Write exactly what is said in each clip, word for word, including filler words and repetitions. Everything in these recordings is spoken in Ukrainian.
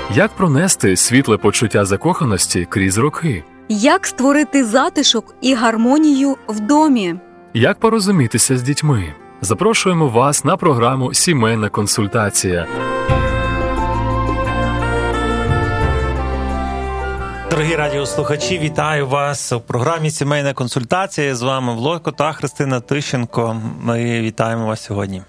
Як пронести світле почуття закоханості крізь роки? Як створити затишок і гармонію в домі? Як порозумітися з дітьми? Запрошуємо вас на програму «Сімейна консультація». Дорогі радіослухачі, вітаю вас у програмі «Сімейна консультація». З вами Влойко та Христина Тищенко. Ми вітаємо вас сьогодні.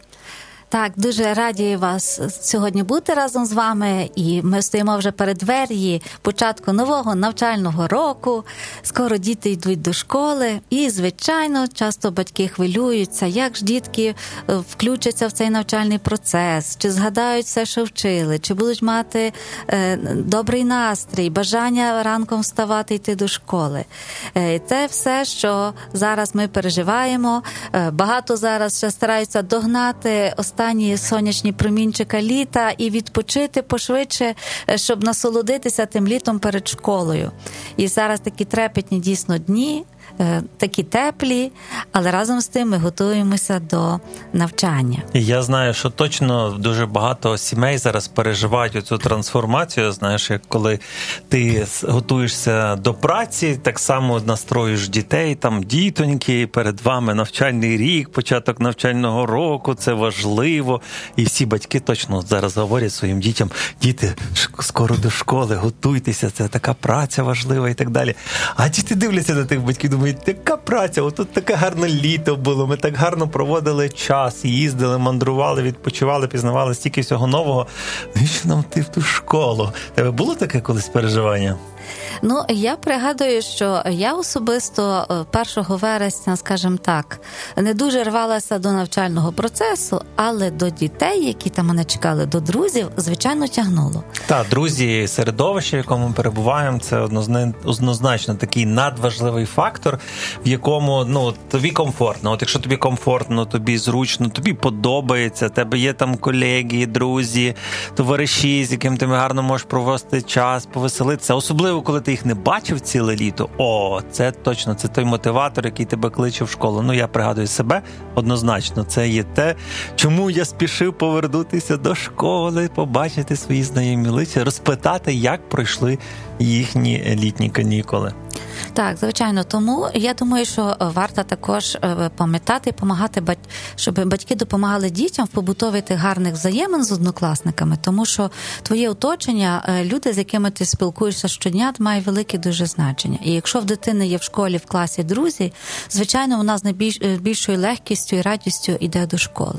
Так, дуже раді вас сьогодні бути разом з вами, і ми стоїмо вже перед двері початку нового навчального року. Скоро діти йдуть до школи, і, звичайно, часто батьки хвилюються, як ж дітки включаться в цей навчальний процес, чи згадають все, що вчили, чи будуть мати е, добрий настрій, бажання ранком вставати, йти до школи. Е, це все, що зараз ми переживаємо. Е, багато зараз ще стараються догнати останні останні сонячні промінчика літа і відпочити пошвидше, щоб насолодитися тим літом перед школою. І зараз такі трепетні дійсно дні, такі теплі, але разом з тим ми готуємося до навчання. Я знаю, що точно дуже багато сімей зараз переживають оцю трансформацію. Знаєш, як коли ти готуєшся до праці, так само настроїш дітей, там дітоньки, перед вами навчальний рік, початок навчального року, це важливо. І всі батьки точно зараз говорять своїм дітям: діти, скоро до школи, готуйтеся, це така праця важлива і так далі. А діти дивляться на тих батьків, думають, яка праця, отут таке гарне літо було, ми так гарно проводили час, їздили, мандрували, відпочивали, пізнавали стільки всього нового. Навіщо нам йти в ту школу? Тебе було таке колись переживання? Ну, я пригадую, що я особисто першого вересня, скажімо так, не дуже рвалася до навчального процесу, але до дітей, які там мене чекали, до друзів, звичайно, тягнуло. Так, друзі, середовище, в якому ми перебуваємо, це однозначно такий надважливий фактор, в якому, ну, тобі комфортно. От якщо тобі комфортно, тобі зручно, тобі подобається, тебе є там колеги, друзі, товариші, з яким ти гарно можеш провести час, повеселитися. Особливо, коли ти їх не бачив ціле літо, о, це точно, це той мотиватор, який тебе кличе в школу. Ну, я пригадую себе, однозначно, це є те, чому я спішив повернутися до школи, побачити свої знайомі лиця, розпитати, як пройшли їхні літні канікули. Так, звичайно. Тому я думаю, що варто також пам'ятати і допомагати, щоб батьки допомагали дітям в побутові тих гарних взаємин з однокласниками, тому що твоє оточення, люди, з якими ти спілкуєшся щодня, має велике дуже значення. І якщо в дитини є в школі, в класі друзі, звичайно, вона з найбільшою легкістю і радістю йде до школи.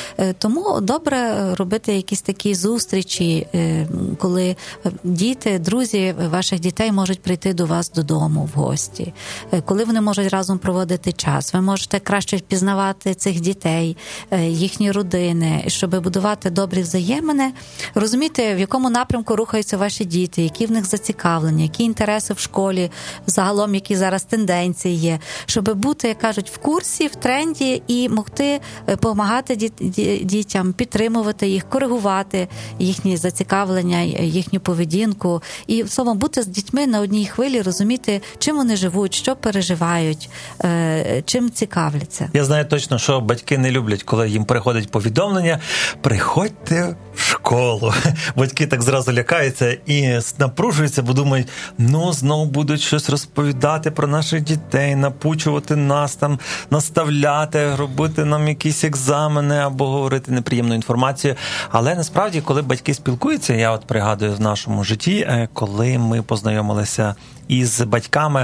Тому добре робити якісь такі зустрічі, коли діти, друзі ваших дітей можуть прийти до вас додому в гості, коли вони можуть разом проводити час. Ви можете краще впізнавати цих дітей, їхні родини, щоб будувати добрі взаємини, розуміти, в якому напрямку рухаються ваші діти, які в них зацікавлення, які інтереси в школі, загалом, які зараз тенденції є, щоб бути, як кажуть, в курсі, в тренді і могти допомагати дітям, підтримувати їх, коригувати їхні зацікавлення, їхню поведінку і, в цілому, бути з дітьми на одній хвилі, розуміти, чим вони живуть, що переживають, чим цікавляться. Я знаю точно, що батьки не люблять, коли їм приходить повідомлення: приходьте в школу. Батьки так зразу лякаються і напружуються, бо думають, ну, знову будуть щось розповідати про наших дітей, напучувати нас там, наставляти, робити нам якісь екзамени або говорити неприємну інформацію. Але насправді, коли батьки спілкуються, я от пригадую в нашому житті, коли ми познайомилися із батьками,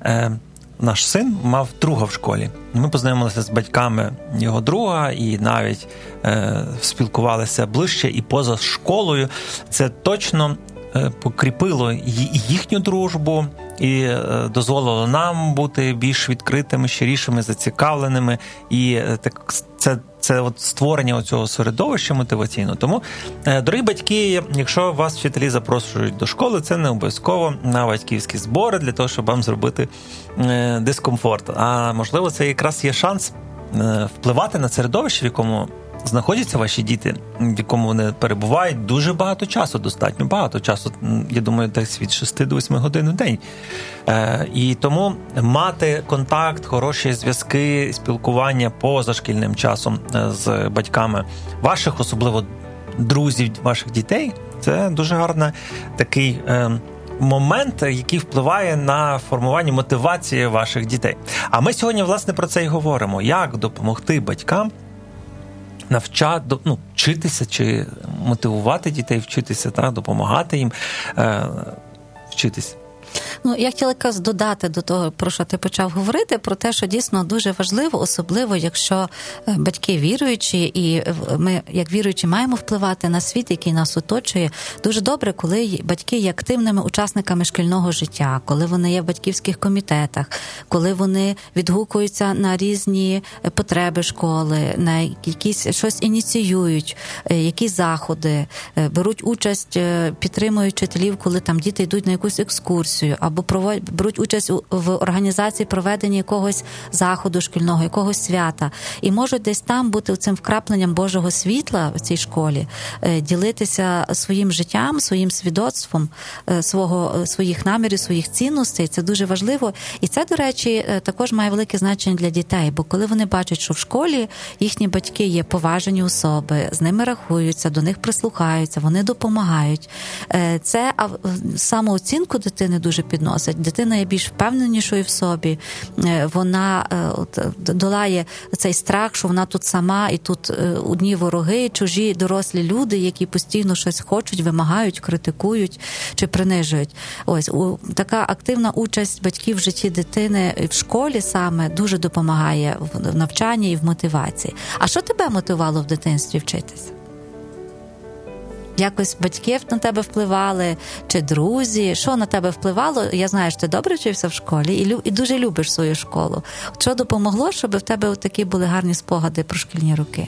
наш син мав друга в школі. Ми познайомилися з батьками його друга і навіть е, спілкувалися ближче і поза школою. Це точно е, покріпило їхню дружбу і е, дозволило нам бути більш відкритими, щирішими, зацікавленими. І е, так це Це от створення цього середовища мотиваційного. Тому, дорогі батьки, якщо вас вчителі запрошують до школи, це не обов'язково на батьківські збори для того, щоб вам зробити дискомфорт. А можливо, це якраз є шанс впливати на середовище, в якому знаходяться ваші діти, в якому вони перебувають, дуже багато часу, достатньо багато часу, я думаю, десь від шести до восьми годин в день. Е, і тому мати контакт, хороші зв'язки, спілкування поза шкільним часом з батьками ваших, особливо друзів ваших дітей, Це дуже гарний такий е, момент, який впливає на формування мотивації ваших дітей. А ми сьогодні, власне, про це і говоримо. Як допомогти батькам навчати, ну, вчитися чи мотивувати дітей вчитися, так, допомагати їм е, вчитися. Ну, я хотіла якраз додати до того, про що ти почав говорити, про те, що дійсно дуже важливо, особливо, якщо батьки віруючі, і ми, як віруючі, маємо впливати на світ, який нас оточує. Дуже добре, коли батьки є активними учасниками шкільного життя, коли вони є в батьківських комітетах, коли вони відгукуються на різні потреби школи, на якісь щось ініціюють, якісь заходи, беруть участь, підтримують вчителів, коли там діти йдуть на якусь екскурсію, або проводять, беруть участь в організації проведення якогось заходу шкільного, якогось свята. І можуть десь там бути цим вкрапленням Божого світла в цій школі, ділитися своїм життям, своїм свідоцтвом, свого, своїх намірів, своїх цінностей. Це дуже важливо. І це, до речі, також має велике значення для дітей, бо коли вони бачать, що в школі їхні батьки є поважені особи, з ними рахуються, до них прислухаються, вони допомагають. Це самооцінку дитини дуже підносить. Дитина є більш впевненішою в собі, вона от, долає цей страх, що вона тут сама, і тут одні вороги, чужі дорослі люди, які постійно щось хочуть, вимагають, критикують чи принижують. Ось, така активна участь батьків в житті дитини в школі саме дуже допомагає в навчанні і в мотивації. А що тебе мотивувало в дитинстві вчитися? Якось батьки на тебе впливали, чи друзі? Що на тебе впливало? Я знаю, що ти добре вчився в школі і, лю- і дуже любиш свою школу. Що допомогло, щоб в тебе такі були гарні спогади про шкільні роки?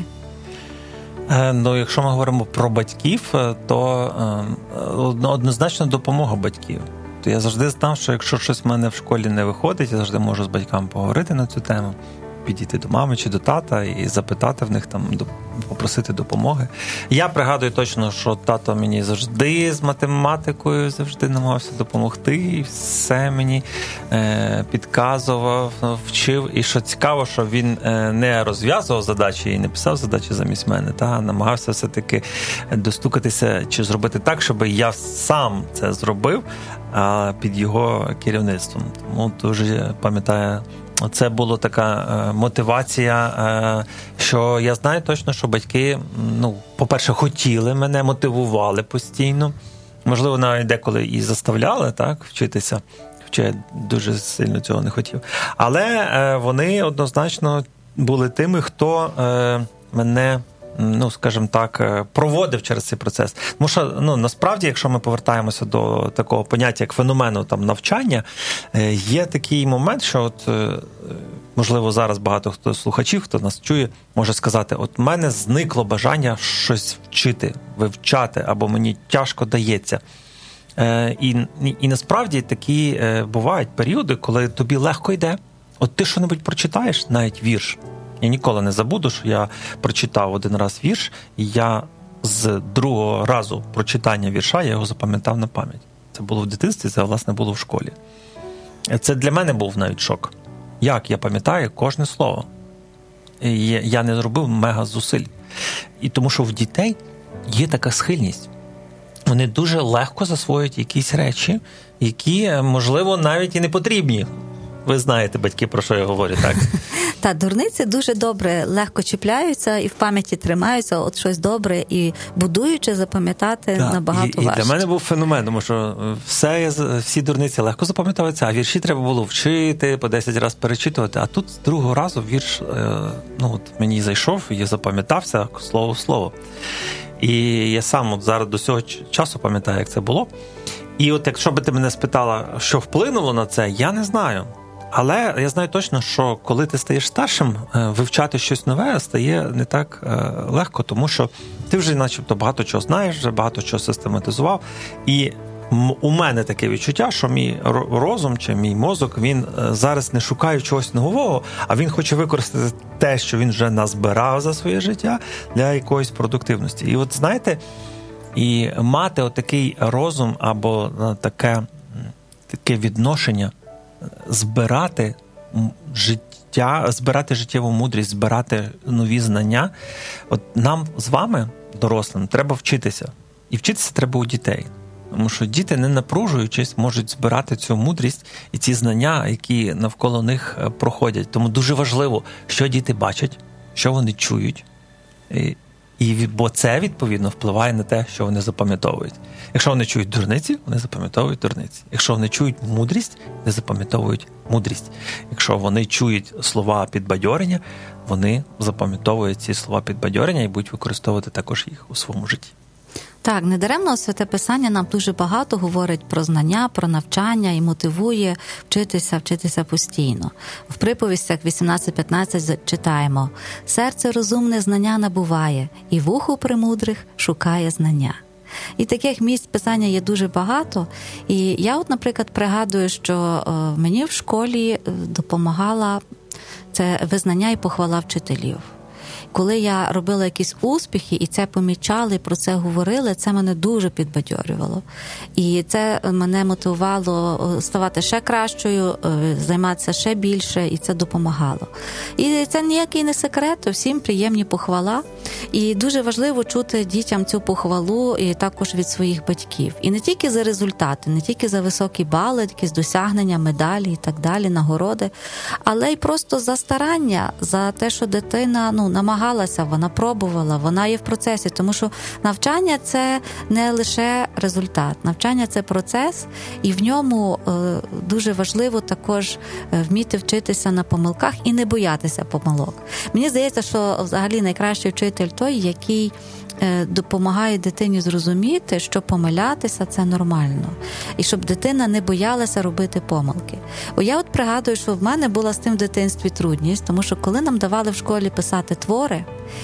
Е, ну, якщо ми говоримо про батьків, то е, однозначно допомога батьків. То я завжди знав, що якщо щось в мене в школі не виходить, я завжди можу з батьками поговорити на цю тему, підійти до мами чи до тата і запитати в них, там, попросити допомоги. Я пригадую точно, що тато мені завжди з математикою завжди намагався допомогти, і все мені е, підказував, вчив. І що цікаво, що він е, не розв'язував задачі і не писав задачі замість мене, та намагався все-таки достукатися чи зробити так, щоб я сам це зробив, а під його керівництвом. Тому дуже пам'ятаю, це була така е, мотивація, е, що я знаю точно, що батьки, ну, по-перше, хотіли мене, мотивували постійно. Можливо, навіть деколи і заставляли, так, вчитися, хоча я дуже сильно цього не хотів. Але е, вони однозначно були тими, хто е, мене, ну, скажімо так, проводив через цей процес. Тому що, ну, насправді, якщо ми повертаємося до такого поняття, як феномену там навчання, є такий момент, що от, можливо, зараз багато хто слухачів, хто нас чує, може сказати, от в мене зникло бажання щось вчити, вивчати, або мені тяжко дається. І, і, і насправді такі бувають періоди, коли тобі легко йде. От ти що-небудь прочитаєш, навіть вірш. Я ніколи не забуду, що я прочитав один раз вірш, і я з другого разу прочитання вірша, я його запам'ятав на пам'ять. Це було в дитинстві, це, власне, було в школі. Це для мене був навіть шок. Як я пам'ятаю кожне слово. І я не зробив мега зусиль. І тому що в дітей є така схильність. Вони дуже легко засвоюють якісь речі, які, можливо, навіть і не потрібні. Ви знаєте, батьки, про що я говорю, так? Та, дурниці дуже добре, легко чіпляються і в пам'яті тримаються, от щось добре, і будуючи, запам'ятати так, набагато і, важче. І для мене був феномен, тому що все, всі дурниці легко запам'ятовуються, а вірші треба було вчити, по десять разів перечитувати, а тут з другого разу вірш, ну, от мені зайшов, і я запам'ятався слово в слово. І я сам от зараз до цього часу пам'ятаю, як це було. І от якщо би ти мене спитала, що вплинуло на це, я не знаю. Але я знаю точно, що коли ти стаєш старшим, вивчати щось нове стає не так легко, тому що ти вже начебто багато чого знаєш, вже багато чого систематизував. І у мене таке відчуття, що мій розум чи мій мозок, він зараз не шукає чогось нового, а він хоче використати те, що він вже назбирав за своє життя для якоїсь продуктивності. І от знаєте, і мати отакий розум або таке, таке відношення, збирати життя, збирати життєву мудрість, збирати нові знання. От нам з вами, дорослим, треба вчитися. І вчитися треба у дітей. Тому що діти, не напружуючись, можуть збирати цю мудрість і ці знання, які навколо них проходять. Тому дуже важливо, що діти бачать, що вони чують. І, і, бо це, відповідно, впливає на те, що вони запам'ятовують. Якщо вони чують дурниці, вони запам'ятовують дурниці. Якщо вони чують мудрість, вони запам'ятовують мудрість. Якщо вони чують слова підбадьорення, вони запам'ятовують ці слова підбадьорення і будуть використовувати також їх у своєму житті. Так, недаремно Святе Писання нам дуже багато говорить про знання, про навчання і мотивує вчитися, вчитися постійно. В приповістях вісімнадцять п'ятнадцять читаємо: «Серце розумне знання набуває, і вухо премудрих шукає знання». І таких місць Писання є дуже багато. І я от, наприклад, пригадую, що мені в школі допомагала це визнання і похвала вчителів. Коли я робила якісь успіхи, і це помічали, про це говорили, це мене дуже підбадьорювало. І це мене мотивувало ставати ще кращою, займатися ще більше, і це допомагало. І це ніякий не секрет, всім приємні похвала. І дуже важливо чути дітям цю похвалу і також від своїх батьків. І не тільки за результати, не тільки за високі бали, якісь досягнення, медалі і так далі, нагороди, але й просто за старання, за те, що дитина, ну, намагалася, вона пробувала, вона є в процесі, тому що навчання – це не лише результат. Навчання – це процес, і в ньому е, дуже важливо також вміти вчитися на помилках і не боятися помилок. Мені здається, що взагалі найкращий вчитель той, який допомагає дитині зрозуміти, що помилятися – це нормально. І щоб дитина не боялася робити помилки. О, я от пригадую, що в мене була з тим в дитинстві трудність, тому що коли нам давали в школі писати твори,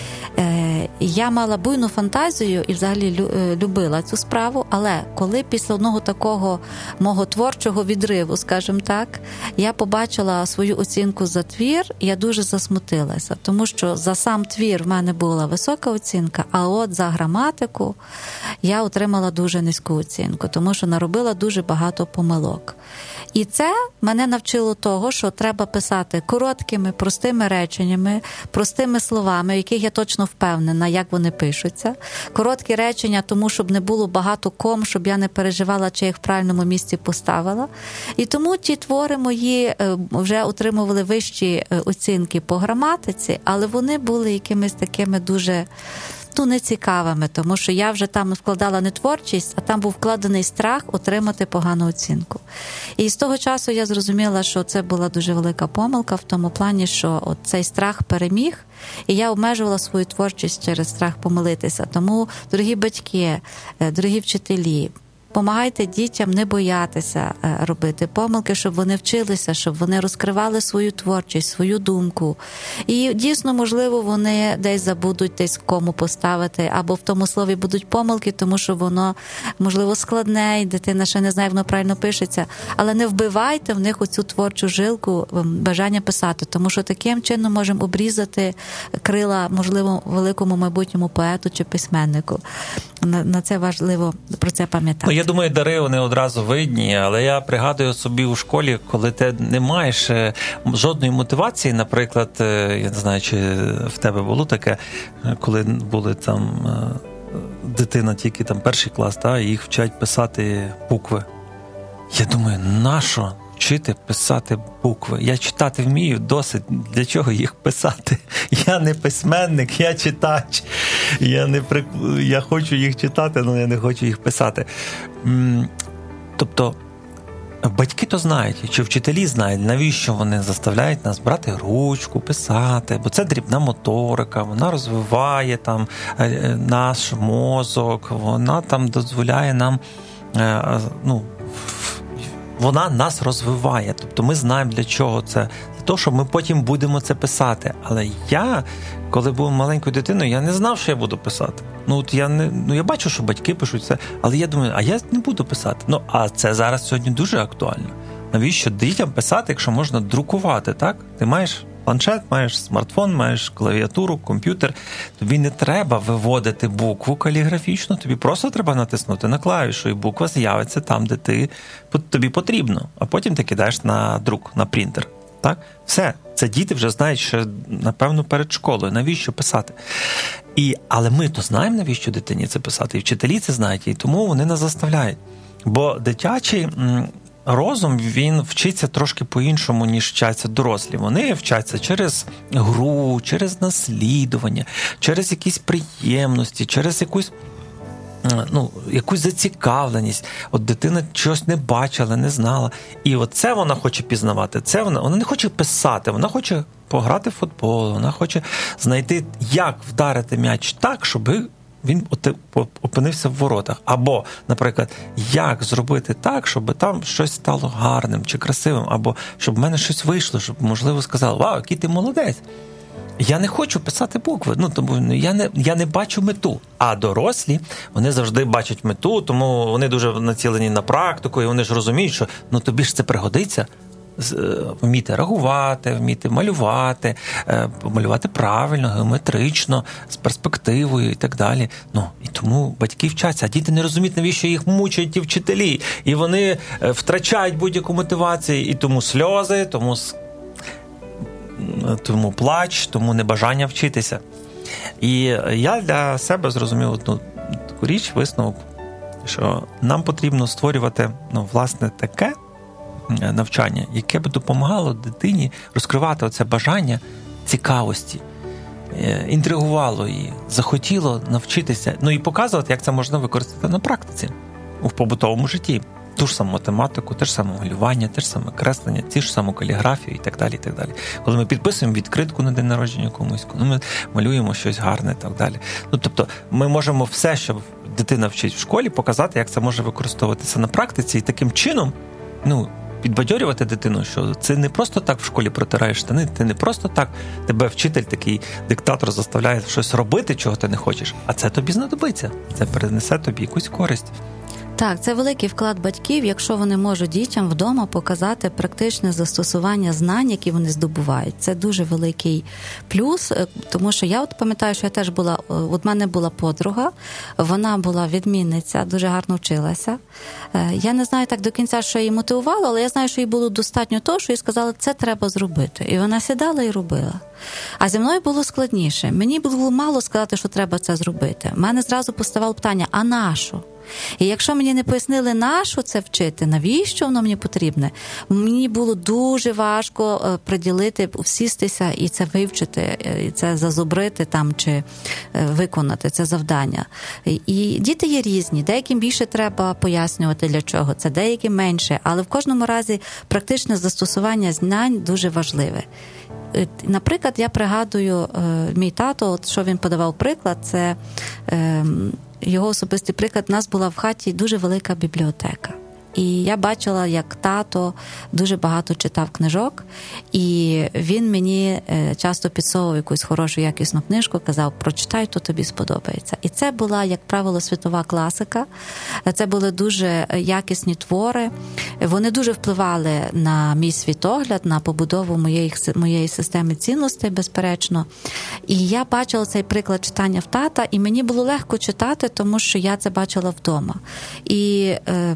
я мала буйну фантазію і взагалі любила цю справу, але коли після одного такого мого творчого відриву, скажімо так, я побачила свою оцінку за твір, я дуже засмутилася, тому що за сам твір в мене була висока оцінка, а от за граматику я отримала дуже низьку оцінку, тому що наробила дуже багато помилок. І це мене навчило того, що треба писати короткими, простими реченнями, простими словами, в яких я точно впевнена, як вони пишуться. Короткі речення, тому щоб не було багато ком, щоб я не переживала, чи їх в правильному місці поставила. І тому ті твори мої вже отримували вищі оцінки по граматиці, але вони були якимись такими дуже... ну, нецікавими, тому що я вже там вкладала не творчість, а там був вкладений страх отримати погану оцінку. І з того часу я зрозуміла, що це була дуже велика помилка в тому плані, що от цей страх переміг, і я обмежувала свою творчість через страх помилитися. Тому, дорогі батьки, дорогі вчителі, помагайте дітям не боятися робити помилки, щоб вони вчилися, щоб вони розкривали свою творчість, свою думку. І дійсно, можливо, вони десь забудуть десь кому поставити, або в тому слові будуть помилки, тому що воно, можливо, складне, і дитина ще не знає, як воно правильно пишеться. Але не вбивайте в них оцю творчу жилку, бажання писати, тому що таким чином можемо обрізати крила, можливо, великому майбутньому поету чи письменнику. На це важливо про це пам'ятати. Я думаю, дари вони одразу видні, але я пригадую собі у школі, коли ти не маєш жодної мотивації, наприклад, я не знаю, чи в тебе було таке, коли були там дитина тільки там перший клас, та, і їх вчать писати букви. Я думаю, нащо вчити писати букви? Я читати вмію досить, для чого їх писати? Я не письменник, я читач. Я, не при... я хочу їх читати, але я не хочу їх писати. Тобто, батьки то знають, чи вчителі знають, навіщо вони заставляють нас брати ручку, писати, бо це дрібна моторика, вона розвиває там наш мозок, вона там дозволяє нам, ну, вона нас розвиває. Тобто ми знаємо, для чого це. Для того, що ми потім будемо це писати. Але я, коли був маленькою дитиною, я не знав, що я буду писати. Ну, от я не, ну, я бачу, що батьки пишуть це, але я думаю, а я не буду писати. Ну, а це зараз сьогодні дуже актуально. Навіщо дітям писати, якщо можна друкувати, так? Ти маєш планшет, маєш смартфон, маєш клавіатуру, комп'ютер. Тобі не треба виводити букву каліграфічно, тобі просто треба натиснути на клавішу, і буква з'явиться там, де ти, тобі потрібно. А потім ти кидаєш на друк, на принтер. Так? Все. Це діти вже знають, що, напевно, перед школою. Навіщо писати? І, але ми то знаємо, навіщо дитині це писати, і вчителі це знають, і тому вони нас заставляють. Бо дитячий розум, він вчиться трошки по-іншому, ніж вчаться дорослі. Вони вчаться через гру, через наслідування, через якісь приємності, через якусь ну, якусь зацікавленість. От дитина щось не бачила, не знала. І от це вона хоче пізнавати. Це вона, вона не хоче писати, вона хоче пограти в футбол, вона хоче знайти, як вдарити м'яч так, щоб він опинився в воротах. Або, наприклад, як зробити так, щоб там щось стало гарним чи красивим, або щоб в мене щось вийшло, щоб, можливо, сказали: «Вау, який ти молодець!» Я не хочу писати букви, ну, тому я не, я не бачу мету. А дорослі, вони завжди бачать мету, тому вони дуже націлені на практику, і вони ж розуміють, що ну, тобі ж це пригодиться. Вміти реагувати, вміти малювати, малювати правильно, геометрично, з перспективою і так далі. Ну, і тому батьки вчаться, а діти не розуміють, навіщо їх мучать ті вчителі. І вони втрачають будь-яку мотивацію, і тому сльози, тому, тому плач, тому небажання вчитися. І я для себе зрозумів одну таку річ, висновок, що нам потрібно створювати, ну, власне, таке навчання, яке б допомагало дитині розкривати оце бажання цікавості, інтригувало її, захотіло навчитися, ну і показувати, як це можна використати на практиці, у побутовому житті. Ту ж саму математику, те ж саме малювання, те ж саме креслення, ті ж саму каліграфію і так далі, і так далі. Коли ми підписуємо відкритку на день народження комусь, коли ми малюємо щось гарне і так далі. Ну, тобто, ми можемо все, що дитина вчить в школі, показати, як це може використовуватися на практиці, і таким чином, ну, підбадьорювати дитину, що це не просто так в школі протираєш штани, ти не просто так, тебе вчитель, такий диктатор заставляє щось робити, чого ти не хочеш, а це тобі знадобиться, це принесе тобі якусь користь. Так, це великий вклад батьків, якщо вони можуть дітям вдома показати практичне застосування знань, які вони здобувають. Це дуже великий плюс, тому що я от пам'ятаю, що я теж була, от в мене була подруга, вона була відмінниця, дуже гарно вчилася. Я не знаю так до кінця, що її мотивувало, але я знаю, що їй було достатньо того, що їй сказали, це треба зробити. І вона сідала і робила. А зі мною було складніше. Мені було мало сказати, що треба це зробити. У мене зразу поставало питання, а на що? І якщо мені не пояснили, на що це вчити, навіщо воно мені потрібне, мені було дуже важко приділити, всістися і це вивчити, і це зазубрити там, чи виконати це завдання. І діти є різні, деяким більше треба пояснювати для чого, це деяким менше, але в кожному разі практичне застосування знань дуже важливе. Наприклад, я пригадую, мій тато, от що він подавав приклад, це його особистий приклад, у нас була в хаті дуже велика бібліотека. І я бачила, як тато дуже багато читав книжок, і він мені часто підсовував якусь хорошу, якісну книжку, казав, прочитай, то тобі сподобається. І це була, як правило, світова класика, це були дуже якісні твори, вони дуже впливали на мій світогляд, на побудову моєї, моєї системи цінностей, безперечно. І я бачила цей приклад читання в тата, і мені було легко читати, тому що я це бачила вдома. І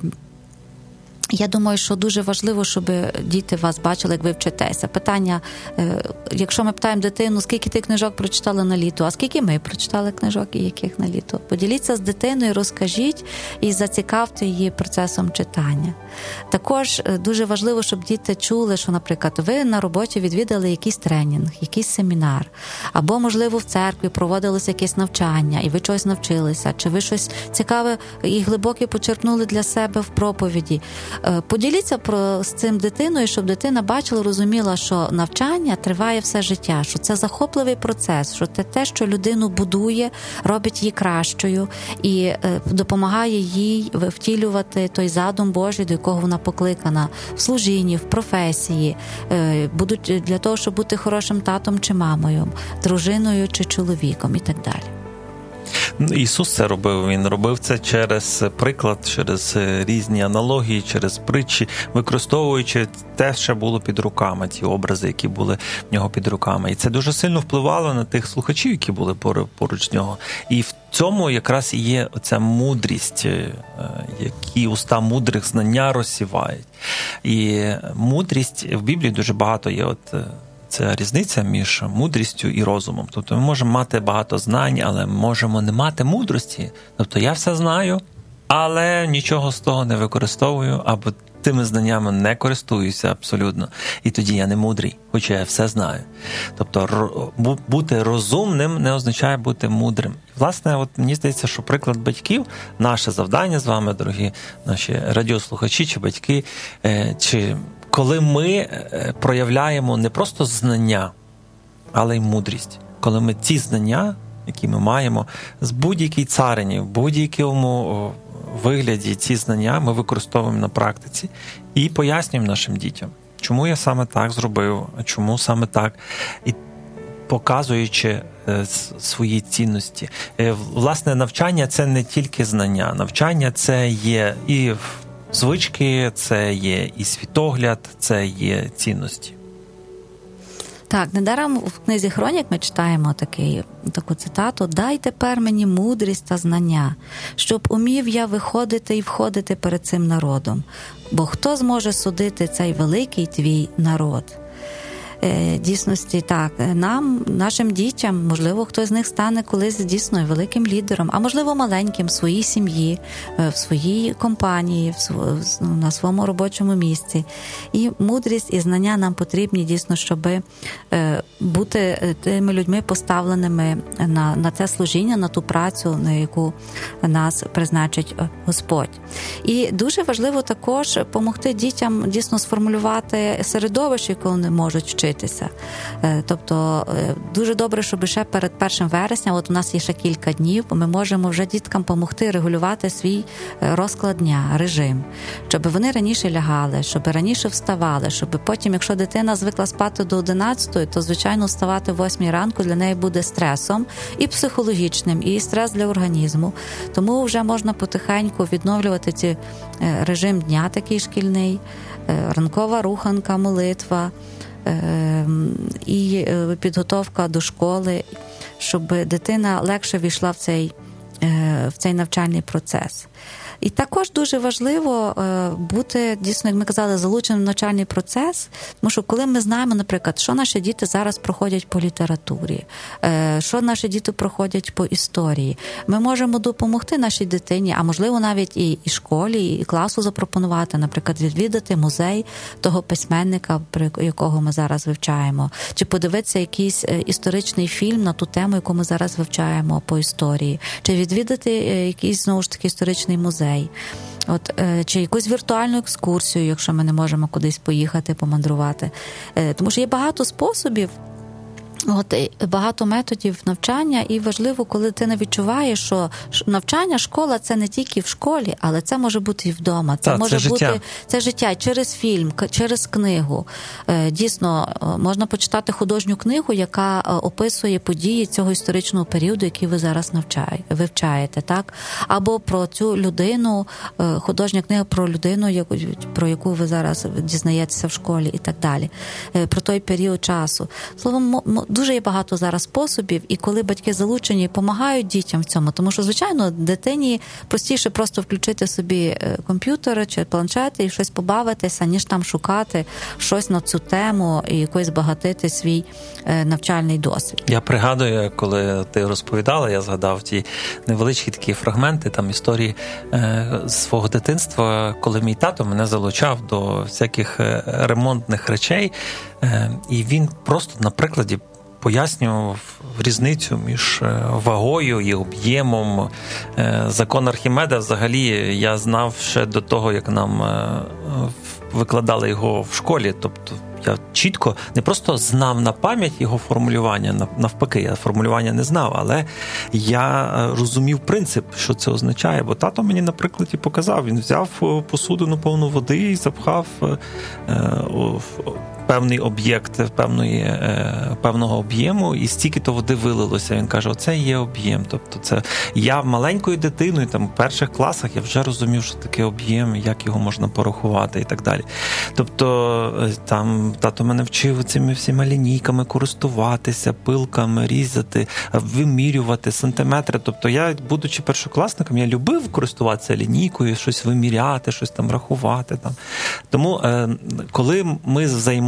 я думаю, що дуже важливо, щоб діти вас бачили, як ви вчитеся. Питання, якщо ми питаємо дитину, скільки ти книжок прочитала на літо, а скільки ми прочитали книжок і яких на літо? Поділіться з дитиною, розкажіть і зацікавте її процесом читання. Також дуже важливо, щоб діти чули, що, наприклад, ви на роботі відвідали якийсь тренінг, якийсь семінар, або, можливо, в церкві проводилося якесь навчання, і ви чогось навчилися, чи ви щось цікаве і глибоке почерпнули для себе в проповіді. Поділіться про, з цим дитиною, щоб дитина бачила, розуміла, що навчання триває все життя, що це захопливий процес, що це те, що людину будує, робить її кращою і е, допомагає їй втілювати той задум Божий, до якого вона покликана в служінні, в професії, е, будуть для того, щоб бути хорошим татом чи мамою, дружиною чи чоловіком і так далі. Ісус це робив, Він робив це через приклад, через різні аналогії, через притчі, використовуючи те, що було під руками, ті образи, які були в нього під руками. І це дуже сильно впливало на тих слухачів, які були поруч з нього. І в цьому якраз і є оця мудрість, які уста мудрих знання розсівають. І мудрість в Біблії дуже багато є. От це різниця між мудрістю і розумом. Тобто ми можемо мати багато знань, але можемо не мати мудрості. Тобто я все знаю, але нічого з того не використовую, або тими знаннями не користуюся абсолютно. І тоді я не мудрий, хоча я все знаю. Тобто бути розумним не означає бути мудрим. Власне, от мені здається, що приклад батьків, наше завдання з вами, дорогі наші радіослухачі чи батьки, чи коли ми проявляємо не просто знання, але й мудрість. Коли ми ці знання, які ми маємо, з будь-якій царині, в будь-якому вигляді ці знання ми використовуємо на практиці і пояснюємо нашим дітям, чому я саме так зробив, чому саме так, і показуючи свої цінності. Власне, навчання – це не тільки знання. Навчання – це є і звички, це є і світогляд, це є цінності. Так, недаром в книзі «Хронік» ми читаємо такий, таку цитату: «Дай тепер мені мудрість та знання, щоб умів я виходити і входити перед цим народом, бо хто зможе судити цей великий твій народ?» Дійсності, так, нам, нашим дітям, можливо, хтось з них стане колись дійсно великим лідером, а можливо маленьким в своїй сім'ї, в своїй компанії, на своєму робочому місці. І мудрість і знання нам потрібні дійсно, щоб бути тими людьми, поставленими на, на це служіння, на ту працю, на яку нас призначить Господь. І дуже важливо також допомогти дітям дійсно сформулювати середовище, яке вони можуть вчитися. Тобто дуже добре, щоб ще перед першим вересня, от у нас є ще кілька днів, ми можемо вже діткам допомогти регулювати свій розклад дня, режим, щоб вони раніше лягали, щоб раніше вставали, щоб потім, якщо дитина звикла спати до одинадцятої, то, звичайно, вставати в восьмій ранку для неї буде стресом і психологічним, і стрес для організму. Тому вже можна потихеньку відновлювати ці режим дня такий шкільний, ранкова руханка, молитва, і підготовка до школи, щоб дитина легше війшла в цей, в цей навчальний процес. І також дуже важливо бути, дійсно, як ми казали, залученим в навчальний процес, тому що коли ми знаємо, наприклад, що наші діти зараз проходять по літературі, що наші діти проходять по історії, ми можемо допомогти нашій дитині, а можливо навіть і, і школі, і класу запропонувати, наприклад, відвідати музей того письменника, якого ми зараз вивчаємо, чи подивитися якийсь історичний фільм на ту тему, яку ми зараз вивчаємо по історії, чи відвідати якийсь, знову ж таки, історичний музей. От, чи якусь віртуальну екскурсію, якщо ми не можемо кудись поїхати, помандрувати. Тому що є багато способів, от, багато методів навчання, і важливо, коли дитина відчуває, що навчання, школа – це не тільки в школі, але це може бути і вдома. Це так, може це бути життя. Це життя через фільм, через книгу. Дійсно, можна почитати художню книгу, яка описує події цього історичного періоду, який ви зараз навчає, вивчаєте, так? Або про цю людину, художня книга про людину, про яку ви зараз дізнаєтеся в школі і так далі. Про той період часу. Словом, дуже є багато зараз способів, і коли батьки залучені, допомагають дітям в цьому, тому що, звичайно, дитині простіше просто включити собі комп'ютер чи планшет і щось побавитися, ніж там шукати щось на цю тему і якось збагатити свій навчальний досвід. Я пригадую, коли ти розповідала, я згадав ті невеличкі такі фрагменти, там історії е, свого дитинства, коли мій тато мене залучав до всяких ремонтних речей, е, і він просто на прикладі пояснював різницю між вагою і об'ємом. Закон Архімеда взагалі я знав ще до того, як нам викладали його в школі. Тобто я чітко не просто знав на пам'ять його формулювання, навпаки, я формулювання не знав, але я розумів принцип, що це означає. Бо тато мені на прикладі показав, він взяв посудину повну води і запхав певний об'єкт певної, певного об'єму, і стільки-то води вилилося. Він каже, оце є об'єм. Тобто це я маленькою дитиною, там, в перших класах я вже розумів, що таке об'єм, як його можна порахувати і так далі. Тобто там тато мене вчив цими всіма лінійками користуватися, пилками, різати, вимірювати сантиметри. Тобто я, будучи першокласником, я любив користуватися лінійкою, щось виміряти, щось там рахувати. Там. Тому коли ми взаємодіємо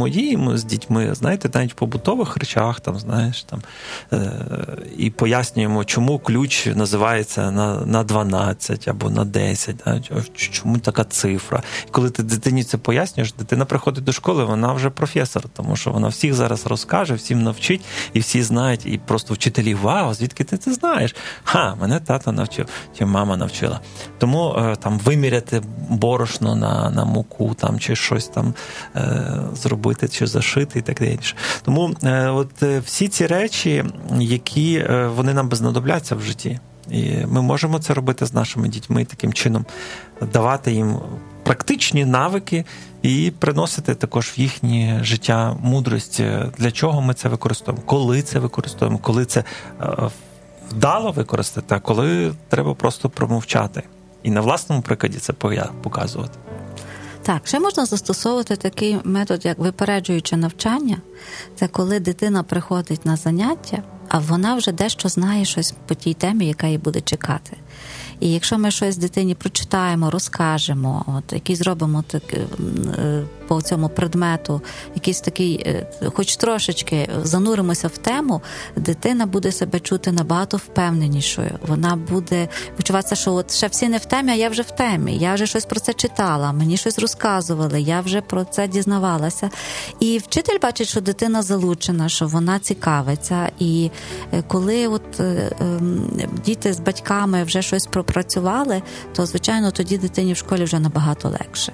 взаємодіємо з дітьми, знаєте, навіть в побутових речах, там, знаєш, там, е- і пояснюємо, чому ключ називається на, на дванадцять або на десять, да? Чому така цифра. І коли ти дитині це пояснюєш, дитина приходить до школи, вона вже професор, тому що вона всіх зараз розкаже, всім навчить, і всі знають, і просто вчителі, вау, звідки ти це знаєш? Ха, мене тато навчив, чи мама навчила. Тому е- там виміряти борошно на, на муку, там, чи щось там е- зробити, чи зашити і так далі. Тому е- от е- всі ці речі, які е- вони нам знадобляться в житті. І ми можемо це робити з нашими дітьми, таким чином давати їм практичні навики і приносити також в їхнє життя мудрість, для чого ми це використовуємо, коли це використовуємо, коли це вдало використати, а коли треба просто промовчати. І на власному прикладі це показувати. Так, ще можна застосовувати такий метод, як випереджуюче навчання. Це коли дитина приходить на заняття, а вона вже дещо знає щось по тій темі, яка її буде чекати. І якщо ми щось дитині прочитаємо, розкажемо, от, який зробимо так, по цьому предмету, якийсь такий, хоч трошечки зануримося в тему, дитина буде себе чути набагато впевненішою. Вона буде відчуватися, що от ще всі не в темі, а я вже в темі. Я вже щось про це читала, мені щось розказували, я вже про це дізнавалася. І вчитель бачить, що дитина залучена, що вона цікавиться. І коли от е, е, діти з батьками вже щось пропрацювали, то, звичайно, тоді дитині в школі вже набагато легше.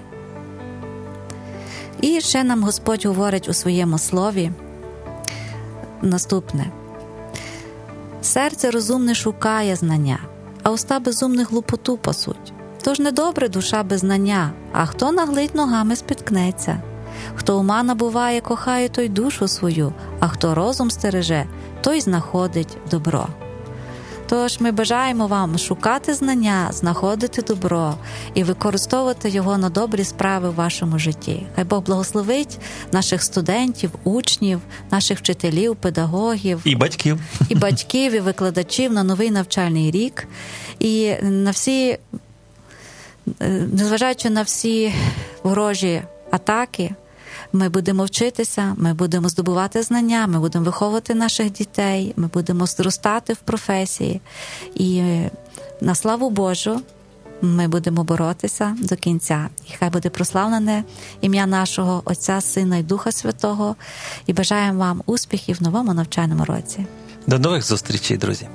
І ще нам Господь говорить у своєму слові наступне. Серце розумне шукає знання, а уста безумних глупоту пасуть. Тож недобре душа без знання, а хто наглить ногами спіткнеться. Хто ума набуває, кохає той душу свою, а хто розум стереже, той знаходить добро. Тож ми бажаємо вам шукати знання, знаходити добро і використовувати його на добрі справи в вашому житті. Хай Бог благословить наших студентів, учнів, наших вчителів, педагогів. І батьків. І батьків, і викладачів на новий навчальний рік. І на всі, незважаючи на всі ворожі атаки, ми будемо вчитися, ми будемо здобувати знання, ми будемо виховувати наших дітей, ми будемо зростати в професії. І на славу Божу ми будемо боротися до кінця. І хай буде прославлене ім'я нашого Отця, Сина і Духа Святого. І бажаємо вам успіхів в новому навчальному році. До нових зустрічей, друзі.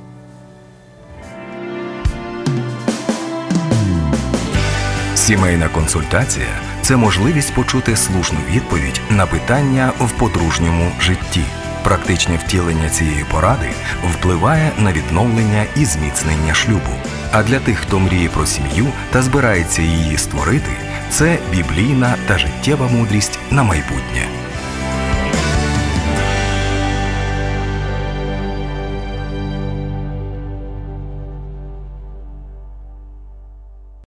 Сімейна консультація – це можливість почути слушну відповідь на питання в подружньому житті. Практичне втілення цієї поради впливає на відновлення і зміцнення шлюбу. А для тих, хто мріє про сім'ю та збирається її створити, це біблійна та життєва мудрість на майбутнє.